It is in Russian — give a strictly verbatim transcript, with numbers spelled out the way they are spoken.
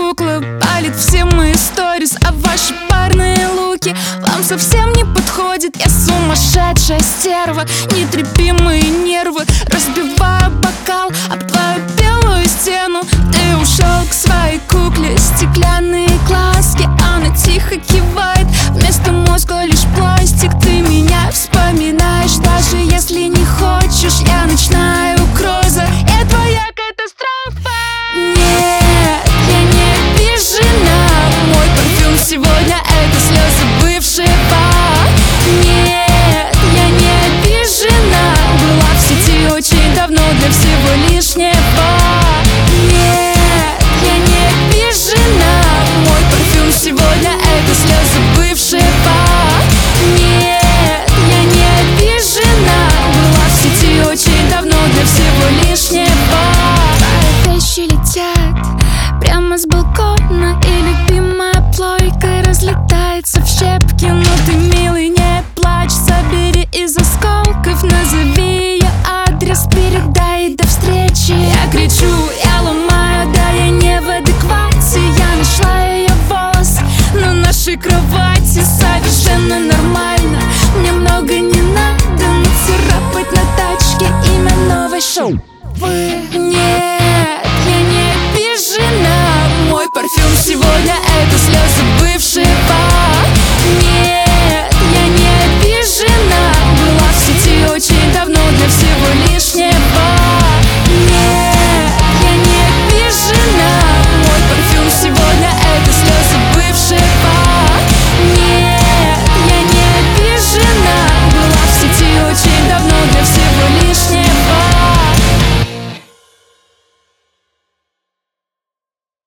кукла палит все мои сторис, а ваши парные луки вам совсем не подходят. Я сумасшедшая стерва, нетрепимые нервы, разбиваю бокал об твою белую стену. Ты ушел к своей кукле, стеклянные глазки, она тихо кивает, вместо мозга лишь пластик. Ты меня вспоминаешь, даже если не хочешь. Я ночная угроза, я твоя катастрофа. Нет, я не обижена, мой парфюм сегодня это слезы бывшего. Нет, я не обижена, была в сети очень давно для всего лишнего. Нет, я не обижена, мой парфюм сегодня это слезы бывшего. Нет, я не обижена, была в сети очень давно для всего лишнего. Твои вещи летят прямо с балкона, и любимая плойка разлетается в щепки. Но ты, милый, не плачь, забери из осколков, назови ее адрес, передай до встречи. Я кричу, я ломаю, да я не в адеквате. Я нашла ее волос на нашей кровати, совершенно нормально, мне много не надо, нацарапать на тачке имя новой шоу. Нет, я не обижена, мой парфюм сегодня это слезы.